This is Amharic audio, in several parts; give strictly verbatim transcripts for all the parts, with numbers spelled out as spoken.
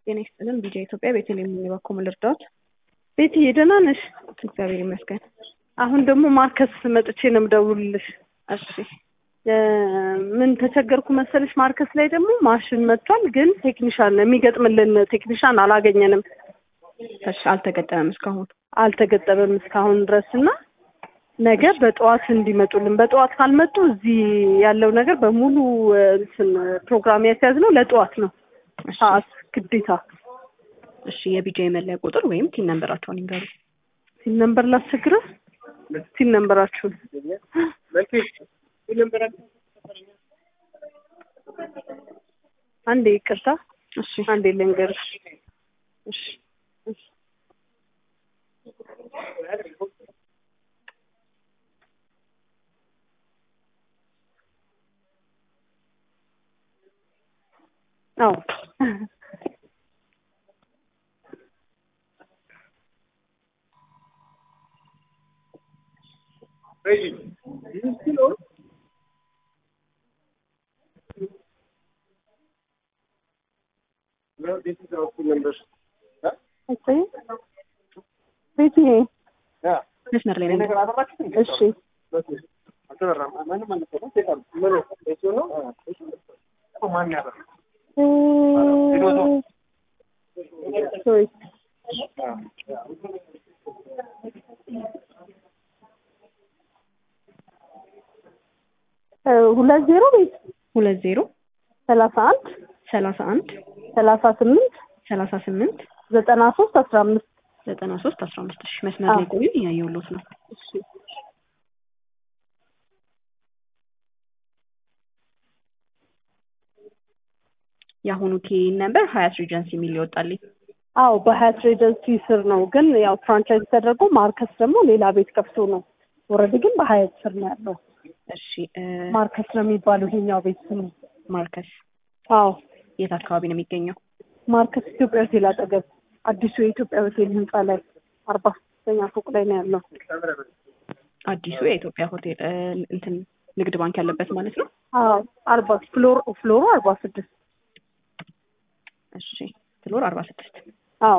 ጤና ይስጥልን ቢጂ ኢትዮጵያ ቤተልሔም ነኝ። በኩል ልርዳዎት? ቤቲ ደህና ነሽ? እግዚአብሔር ይመስገን። አሁን ደግሞ ማርከስ መጥቼ ነው የምደውልልሽ። እሺ ምን ተቸገርኩ መሰለሽ? ማርከስ ላይ ደግሞ ማሽን መጥቷል፣ ግን ቴክኒሻን የሚገጥምልን ቴክኒሻን አላገኘንም። እሺ አልተገጠመም እስካሁን አልተገጠመም እስካሁን ድረስና ነገ በጠዋት እንዲመጡልን። በጠዋት ካልመጡ እዚህ ያለው ነገር በሙሉ እንትን ፕሮግራም ያስያዝነው ለጠዋት ነው ሰዓት ግዴታ። እሺ የቢጂ መለያ ቁጥር ወይም ቲን ነምበራቸውን ይንገሩ። ቲን ነምበር ላስቸግረ? ቲን ነምበራችሁን አንዴ ይቅርታ። እሺ አንዴ ልንገርሽ። እሺ እሺ አዎ No, this is our phone number. Huh? Okay. ቤቲ ያ መስመር ላይ ነኝ። እሺ አተራራም ማን ማን ነው? ተጣጣ ምን ነው? እሱ ነው እሱ ማን ያለው? ሶሪ ሁለት ዜሮ ቤት ሁለት ዜሮ ሰላሳ አንድ ሰላሳ አንድ ሰላሳ ስምንት ሰላሳ ስምንት ዘጠና ሶስት አስራ አምስት ዘጠና ሶስት አስራ አምስት እሺ መስመር ላይ ቆዩ። እያየሁልዎት ነው። እሺ የአሁኑ ቲን ነምበር ሀያት ሪጀንሲ የሚል ይወጣልኝ። አዎ በሀያት ሬጀንሲ ስር ነው፣ ግን ያው ፍራንቻይዝ ተደርጎ ማርከስ ደግሞ ሌላ ቤት ከፍቶ ነው። ኦልሬዲ ግን በሀያት ስር ነው ያለው። እሺ ማርከስ ነው የሚባለው ይሄኛው ቤት ስሙ። ማርከስ አዎ የት አካባቢ ነው የሚገኘው? ማርከስ ኢትዮጵያ ሆቴል አጠገብ አዲሱ የኢትዮጵያ ሆቴል ህንጻ ላይ አርባ ሶስተኛ ፎቅ ላይ ነው ያለው። አዲሱ የኢትዮጵያ ሆቴል እንትን ንግድ ባንክ ያለበት ማለት ነው? አዎ አርባ ፍሎር ፍሎሩ አርባ ስድስት እሺ ፍሎር አርባ ስድስት አዎ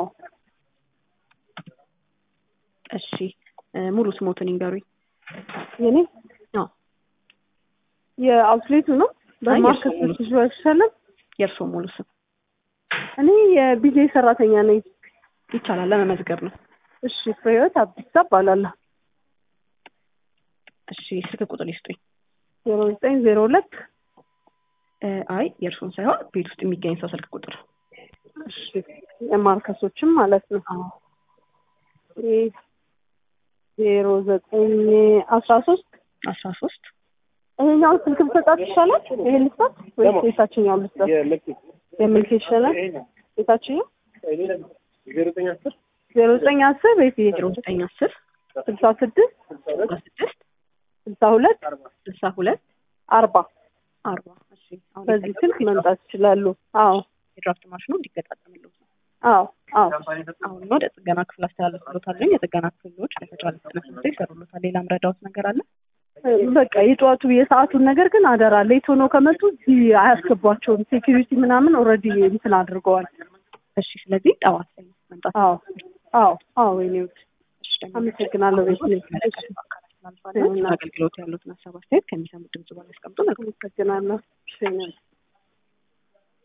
እሺ ሙሉ ስሞትን ይንገሩኝ። የኔ አዎ የአውትሌቱ ነው በማርከስ ሲሽዋሽለም የእርሶ ሙሉ ስም? እኔ የቢጂ ሰራተኛ ነኝ። ይቻላል ለመመዝገብ ነው። እሺ ፍሬህይወት አብዲሳ እባላለሁ። እሺ ስልክ ቁጥር ይስጡኝ። ዜሮ ዘጠኝ ዜሮ ሁለት አይ የእርሶን ሳይሆን ቤት ውስጥ የሚገኝ ሰው ስልክ ቁጥር። እሺ የማርከሶችም ማለት ነው። አዎ ዜሮ ዘጠኝ አስራ ሶስት አስራ ሶስት ይሄኛው ስልክ ብሰጣት ይሻላል? ይሄ ልስጣት ወይስ የታችኛው ልስጣት? የምልክ ይሻላል? የታችኛው ዜሮ ዘጠኝ አስር ዜሮ ዘጠኝ አስር ቤት ዜሮ ዘጠኝ አስር ስልሳ ስድስት ስልሳ ስድስት ስልሳ ሁለት ስልሳ ሁለት አርባ አርባ እሺ በዚህ ስልክ መምጣት ይችላሉ። አዎ የድራፍት ማሽኑ እንዲገጣጠምልዎት ነው። አዎ አዎ አሁን ወደ ጥገና ክፍል አስተላልፍልዎታለሁ። የጥገና ክፍሎች በተቻለ ፍጥነት መጥተው ይሰሩልዎታል። ሌላ ምረዳዎት ነገር አለ? በቃ የጠዋቱ የሰዓቱን ነገር ግን አደራ ሌት ሆኖ ከመጡ እዚህ አያስገቧቸውም። ሴኩሪቲ ምናምን ኦልሬዲ እንትን አድርገዋል። እሺ ስለዚህ ጠዋት ላይ መምጣት። አዎ አዎ አዎ ወይኔ አመሰግናለሁ። ቤት አገልግሎት ያሉትን ሀሳብ አስተያየት ከሚሰሙት ድምጽ በላይ አስቀምጡ። አመሰግናለሁ።